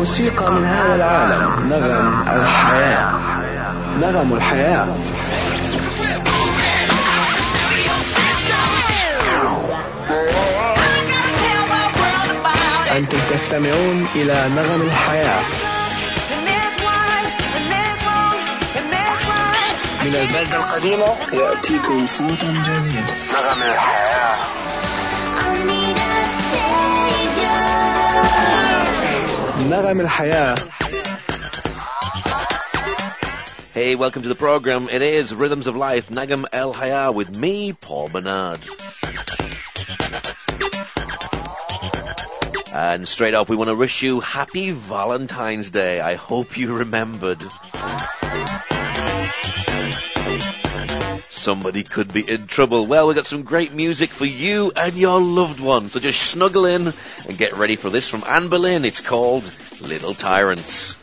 موسيقى من هذا العالم، نغم الحياة، نغم الحياة. أنتم تستمعون إلى نغم الحياة من البلدة القديمة، يأتيكم صوت جديد. نغم الحياة. نغم الحياة. Hey, welcome to the program. It is Rhythms of Life, Nagam El Haya, with me, Paul Bernard. And straight up, we want to wish you happy Valentine's Day. I hope you remembered. Somebody could be in trouble. Well, we've got some great music for you and your loved one. So just snuggle in and get ready for this from Anne Boleyn. It's called Little Tyrants.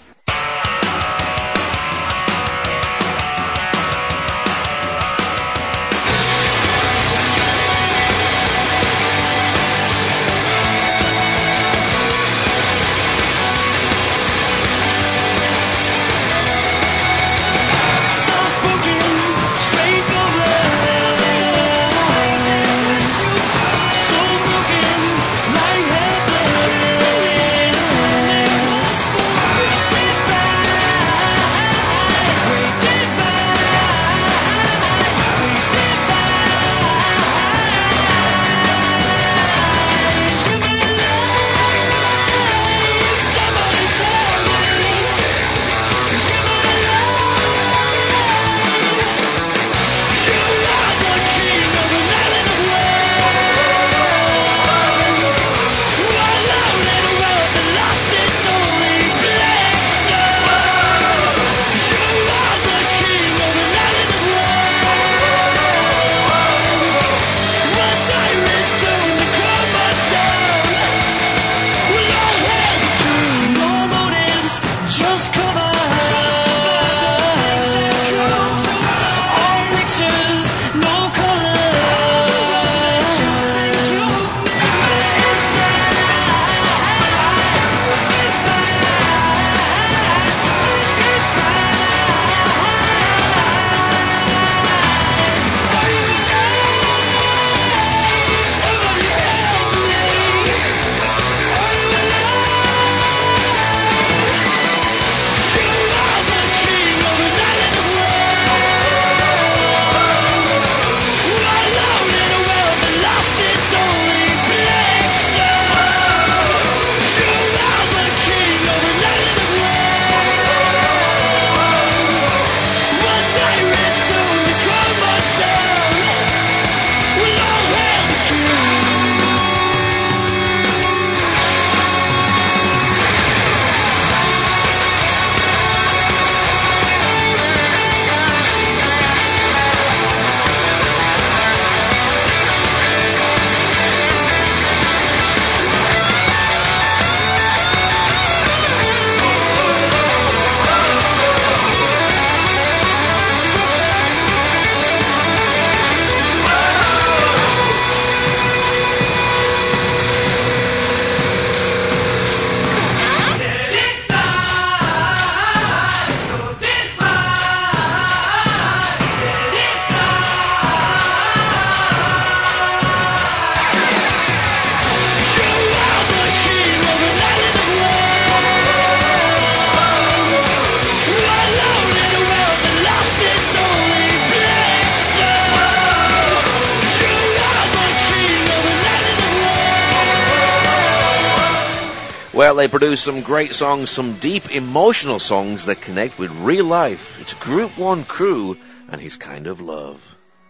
Well, they produce some great songs, some deep emotional songs that connect with real life. It's Group One Crew and His Kind of Love.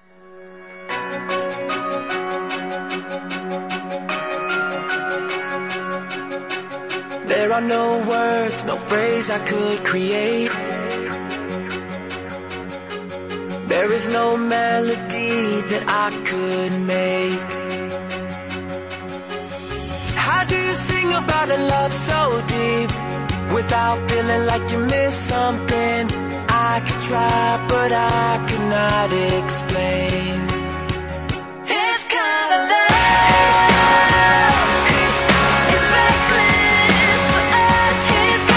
There are no words, no phrase I could create. There is no melody that I could make. How do you sing about a love so deep without feeling like you missed something? I could try, but I could not explain. His kind of love. His kind of love. It's reckless for us. His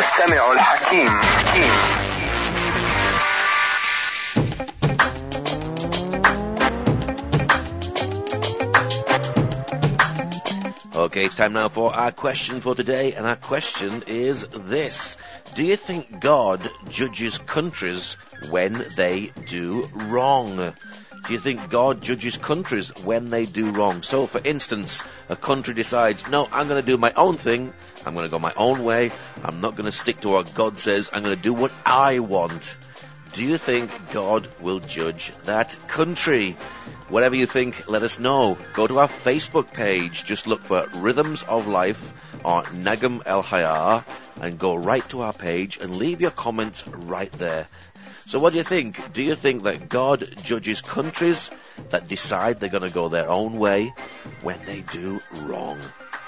المستمع الحكيم. Okay, it's time now for our question for today, and our question is this. Do you think God judges countries when they do wrong? Do you think God judges countries when they do wrong? So, for instance, a country decides, no, I'm going to do my own thing, I'm going to go my own way, I'm not going to stick to what God says, I'm going to do what I want. Do you think God will judge that country? Whatever you think, let us know. Go to our Facebook page. Just look for Rhythms of Life or Nagam El Hayar and go right to our page and leave your comments right there. So what do you think? Do you think that God judges countries that decide they're going to go their own way when they do wrong?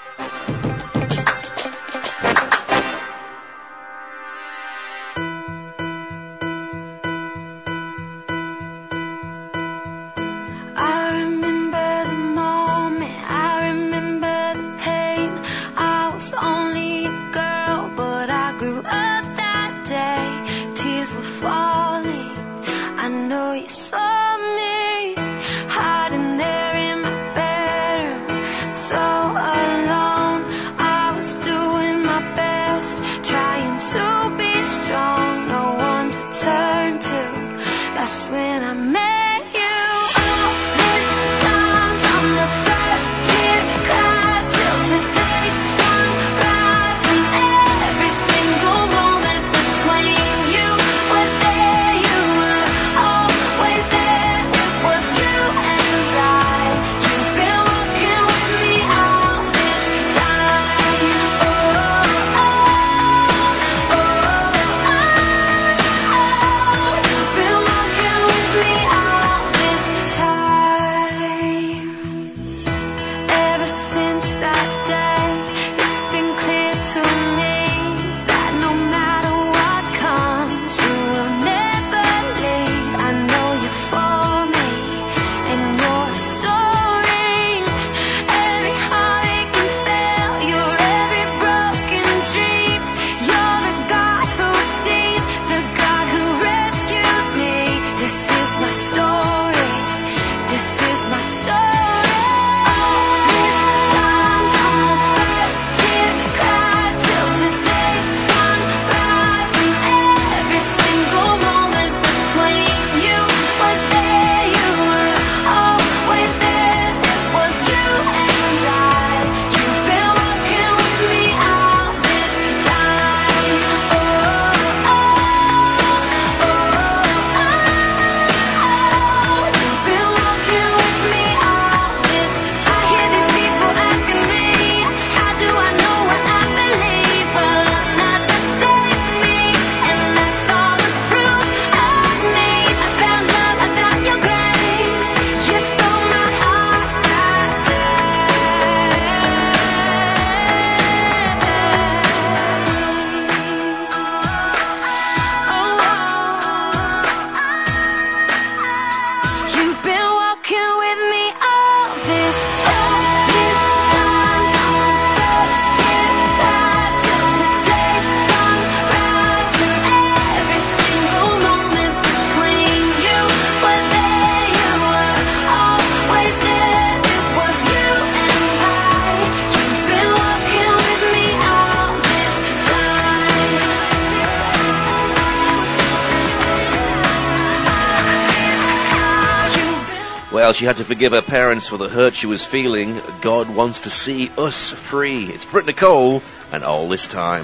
Well, she had to forgive her parents for the hurt she was feeling. God wants to see us free. It's Britt Nicole and All This Time.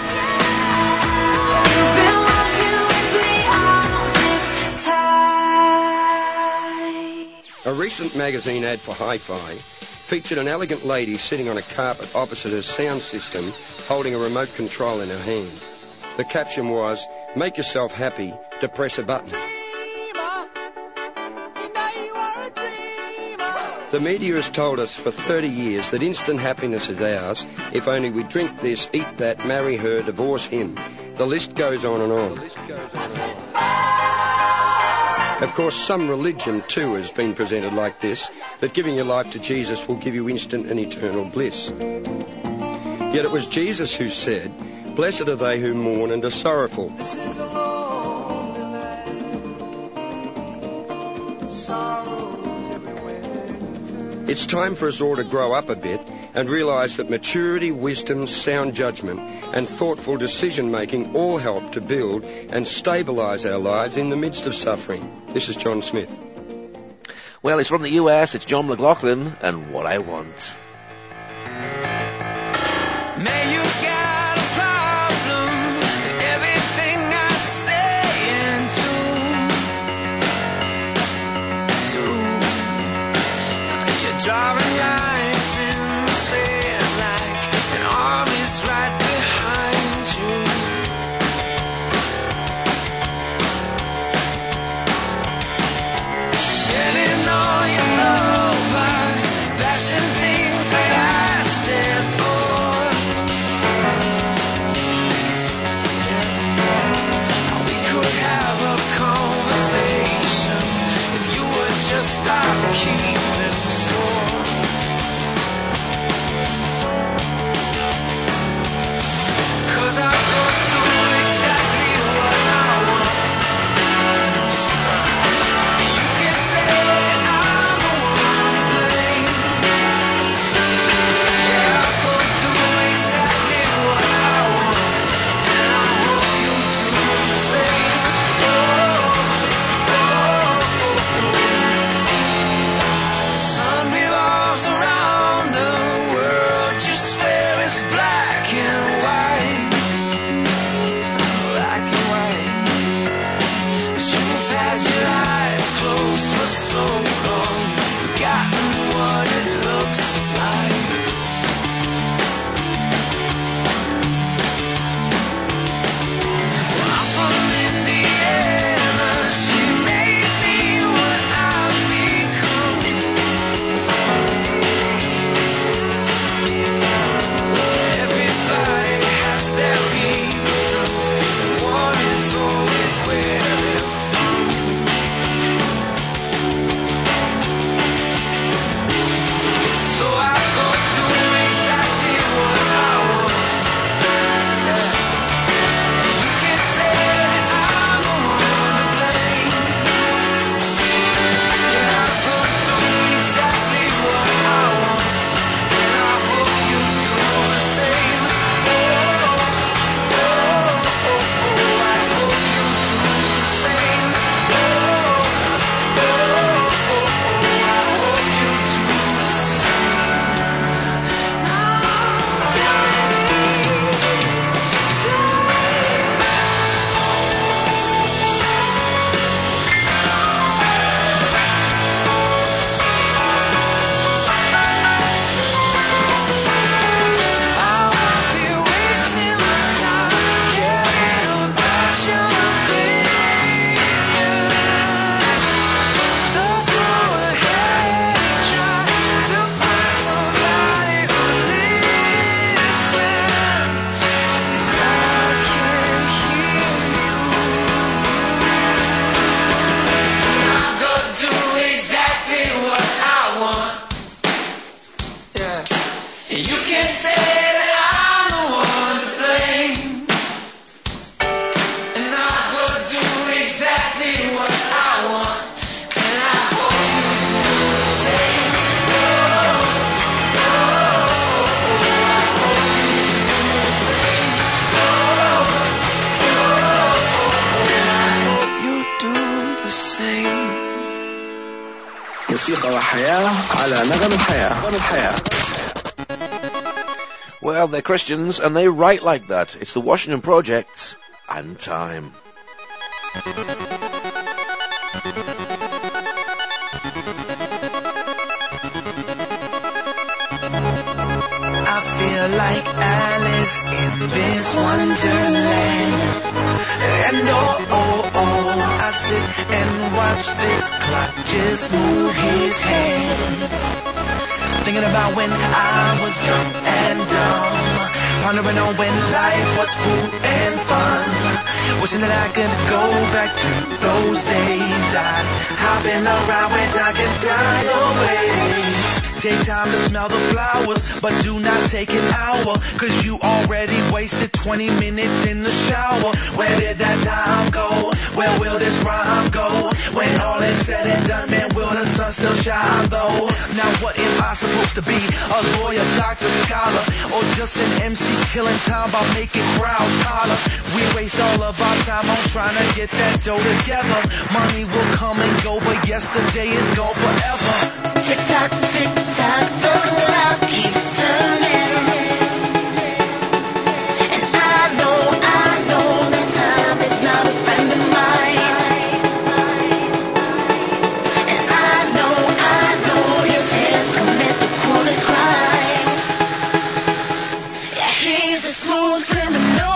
A recent magazine ad for Hi-Fi featured an elegant lady sitting on a carpet opposite her sound system, holding a remote control in her hand. The caption was, "Make yourself happy, to press a button." The media has told us for 30 years that instant happiness is ours if only we drink this, eat that, marry her, divorce him. The list goes on and on. Of course, some religion too has been presented like this, that giving your life to Jesus will give you instant and eternal bliss. Yet it was Jesus who said, "Blessed are they who mourn and are sorrowful." It's time for us all to grow up a bit and realise that maturity, wisdom, sound judgment and thoughtful decision-making all help to build and stabilise our lives in the midst of suffering. This is John Smith. Well, it's from the US, it's John McLaughlin, and What I Want. Man, you got a problem with everything I say and do. You're driving lines in the sand like an army's right behind you. Standing on your soapbox, flashing things that I stand for. We could have a conversation if you would just stop keeping score. 'Cause I go through exactly what I want. You can say I'm the one to blame. Yeah, I go through exactly what I want, and I hope you do the same. The sun revolves around the world, you swear it's black and white. Black and white. But you've had your eyes closed for so long, you've forgotten what it looks like. Well, I'm from Indiana, she made me what I've become. Everybody has their reasons, and one is always where they're from. So I go to exactly what I want. Yeah. You can say I'm the one to blame. Yeah, I go to exactly what I want, and I hope you do the same. I hope you do the same. I hope you do the same. I won't be wasting my time caring about your opinion. So go ahead and try to find somebody who listens, 'cause I can't hear you. I go do exactly what I want. Yeah. You can say that I'm the one to blame, and I go do exactly what I want, and I hope you do the same. I hope you do the same. And I hope you do the same. موسيقى وحياة على نغم الحياة. Well, they're Christians, and they write like that. It's the Washington Project and Time. I feel like Alice in this wonderland. And I sit and watch this clock just move his hands. Thinking about when I was young and dumb, pondering on when life was cool and fun. Wishing that I could go back to those days. I'd hop in a ride where I could fly away. Take time to smell the flowers, but do not take an hour, cause you already wasted 20 minutes in the shower. Where did that time go? Where will this rhyme go? When all is said and done, man, will the sun still shine though? Now what am I supposed to be? A lawyer, doctor, scholar, or just an MC killing time by making crowds holler? We waste all of our time on trying to get that dough together. Money will come and go, but yesterday is gone forever. Tick tock, the clock keeps turning. And I know that time is not a friend of mine. And I know his hands commit the cruelest crime. Yeah, he's a smooth criminal.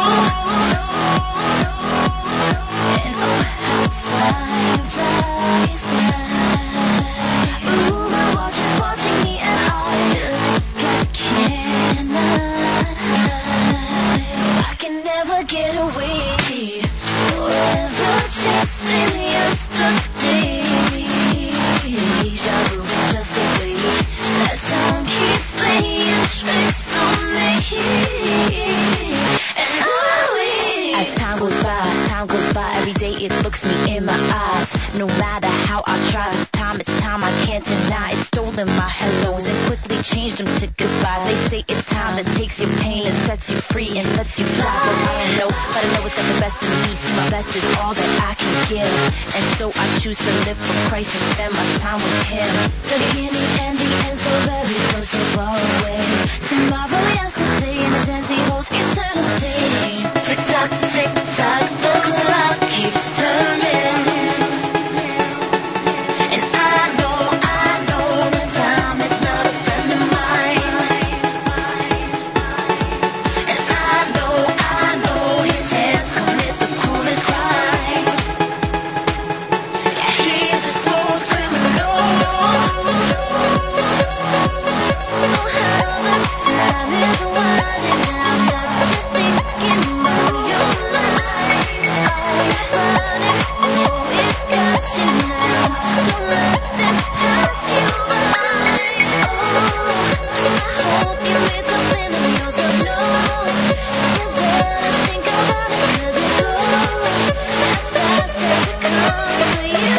And oh, how fine flies by. Ooh, watching me and I cannot hide. I can never get away. Forever chasing yesterday. Deja vu is just a way that time keeps playing tricks on me. And as time goes by, every day it looks me in my eyes. No matter how I try, it's time I can't deny. It's stolen my hellos and quickly changed them to goodbyes. They say it's time that takes your pain and sets you free and lets you fly. So I don't know, but I know it's got the best in me. See, my best is all that I can give, and so I choose to live for Christ and spend my time with Him. The beginning and the end, so very close, so far away. Tomorrow, yesterday, in His hands He holds eternity. Tick tock, the clock keeps turning. And I know that time is not a friend of mine. And I know his hands commit the cruelest crime. Yeah, he's a smooth criminal. Oh, how the time is winding down. Got you thinking about your life. Always got you now. Don't let this pass you by. I hope you made something of yourself. No, you better think about it, 'cause it goes as fast as it comes. So you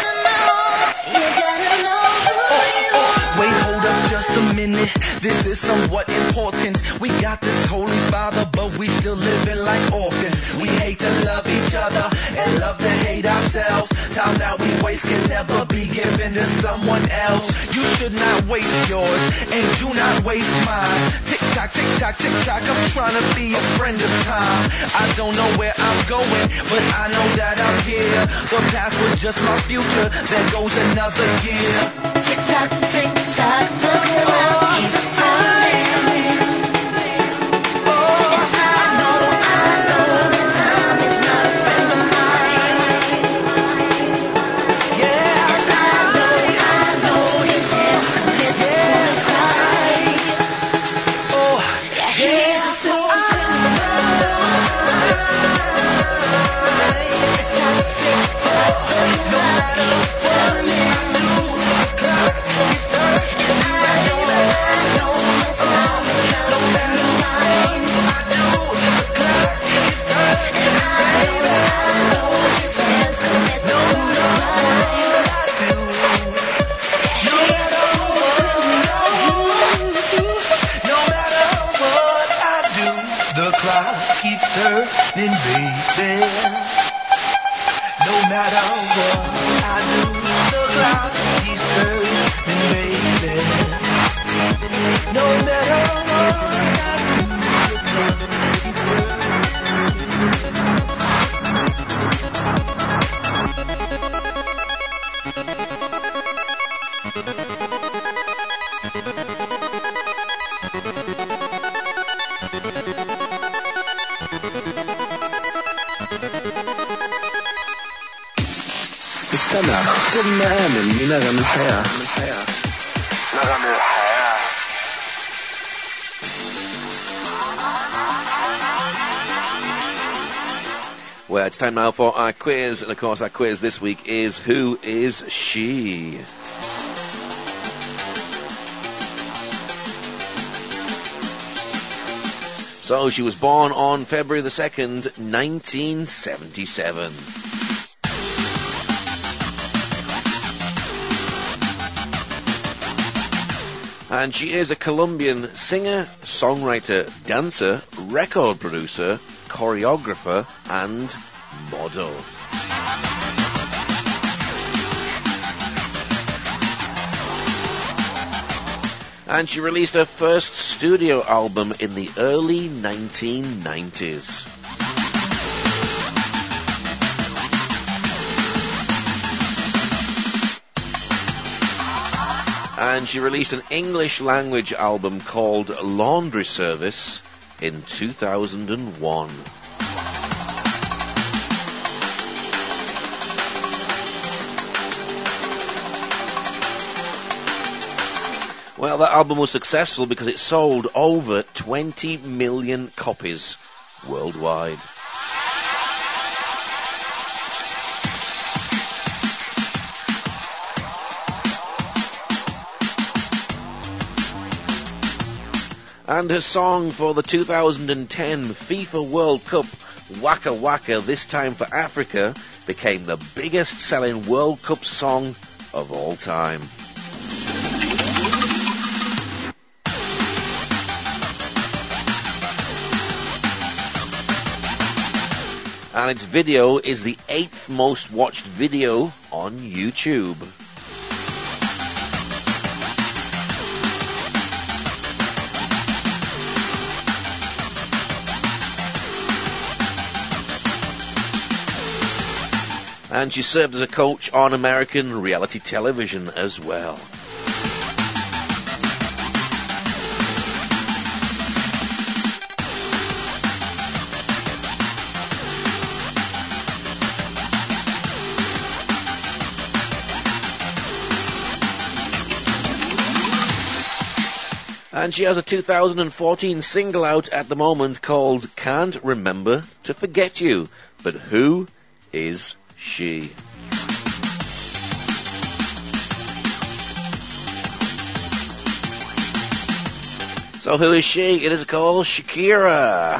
gotta know who you are. Wait, hold up just a minute. This is somewhat important. We got this Holy Father, but we still living like orphans. We hate to love each other and love to hate ourselves. Time that we waste can never be given to someone else. You should not waste yours, and do not waste mine. Tick tock, tick tock, tick tock. I'm trying to be a friend of time. I don't know where I'm going, but I know that I'm here. The past was just my future. There goes another year. Tick tock, the clock keeps turning. And I know that time is not a friend of mine. Yes, I know his hands commit the cruelest crime. Yeah, he's a smooth criminal. Tick tock, the clock keeps turning. Keeps turning, baby. No matter what I do, the clock keeps turning, baby. No matter what I do, the استمع كنا آمن بنغم الحياة. نغم الحياة. Well, it's time now for our quiz, and of course our quiz this week is Who is She? So she was born on February the 2nd, 1977. And she is a Colombian singer, songwriter, dancer, record producer, choreographer, and model. And she released her first studio album in the early 1990s. And she released an English language album called Laundry Service in 2001. Well, that album was successful because it sold over 20 million copies worldwide. And her song for the 2010 FIFA World Cup, Waka Waka, This Time for Africa, became the biggest selling World Cup song of all time. And its video is the 8th most watched video on YouTube. And she served as a coach on American reality television as well. And she has a 2014 single out at the moment called Can't Remember to Forget You. But who is she? So who is she? It is called Shakira.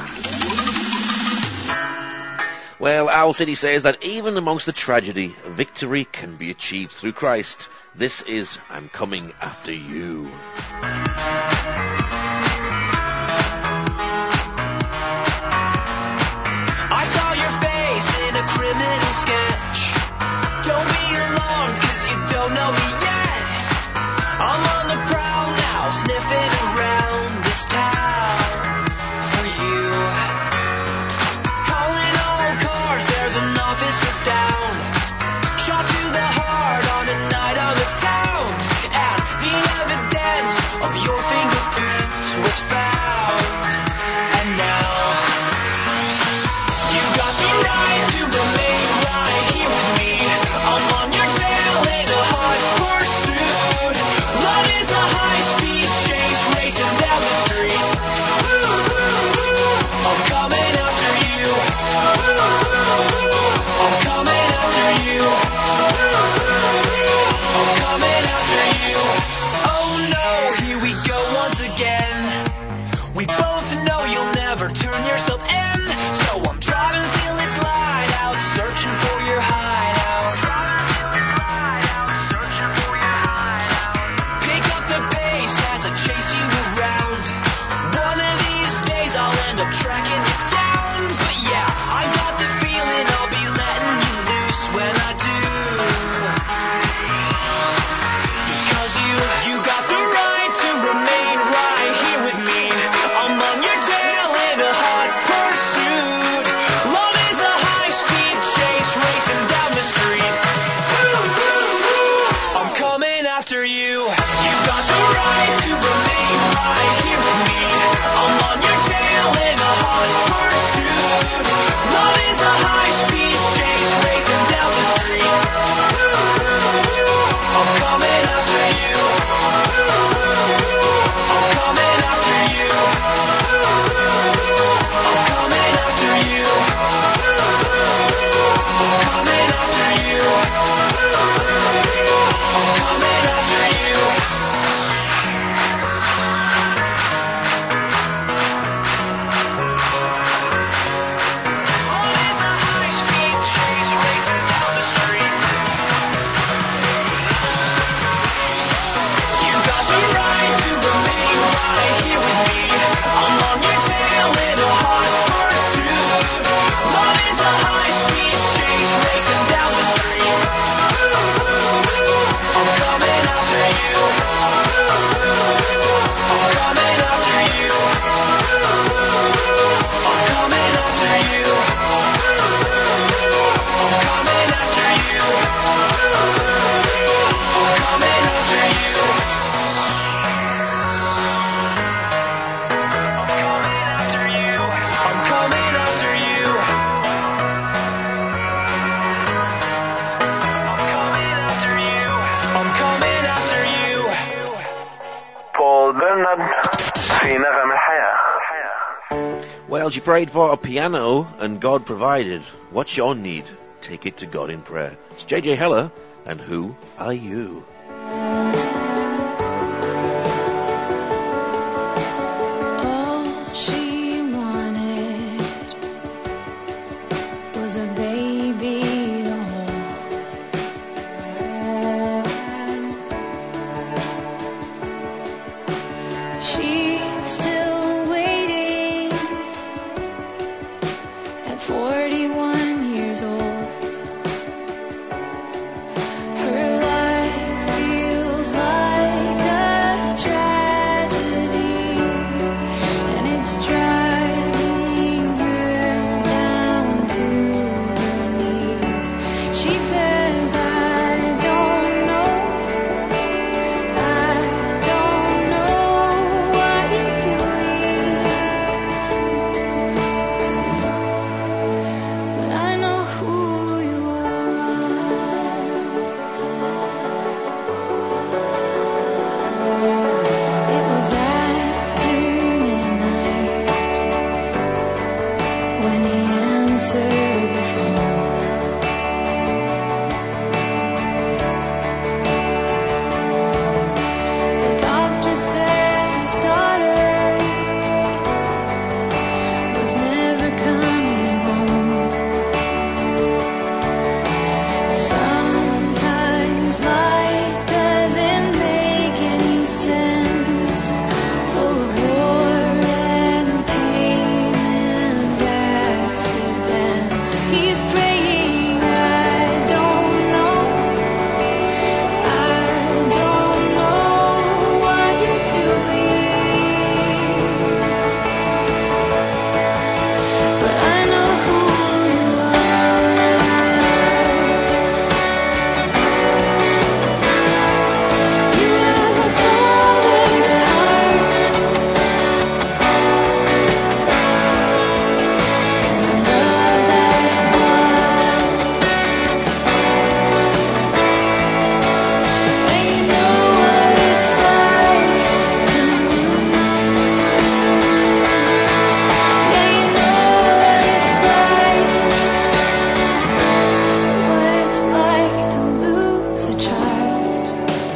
Well, Owl City says that even amongst the tragedy, victory can be achieved through Christ. This is I'm Coming After You. I saw your face in a criminal sketch. Don't be alarmed, cause you don't know me yet. I'm on the prowl now, sniffing around this town for you. Calling all cars, there's an officer down. Shot to the heart on a night on the town. And the evidence of في نغم الحياة. Well, you prayed for a piano and God provided. What's your need? Take it to God in prayer. It's JJ Heller, and who are you? All she wanted was a baby to hold. She's still waiting at 41 years old. Her life feels like a tragedy, and it's driving her down to her knees. She says, I don't know what you're doing, but I know who you are. It was after midnight when he answered the phone. The doctor said his daughter was never coming home. Sometimes life doesn't make any sense, full of war and pain and accidents. He's praying, I don't know what you're doing, but I know who you are. You have a father's heart and a love that's wild, and you know what it's like to lose. Yeah, you know what it's like to lose a child.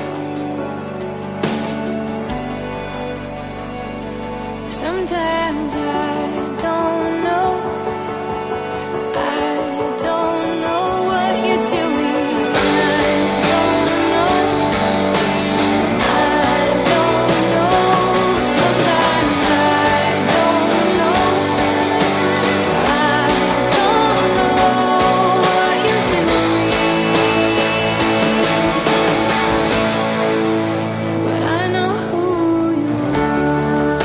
Sometimes I don't know what you're doing. I don't know. Sometimes I don't know what you're doing, but I know who you are.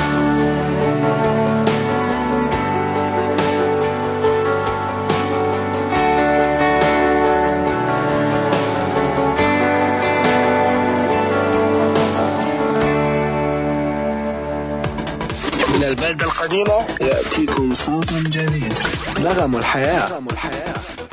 من البلدة القديمة يأتيكم صوت جديد. نغم الحياة.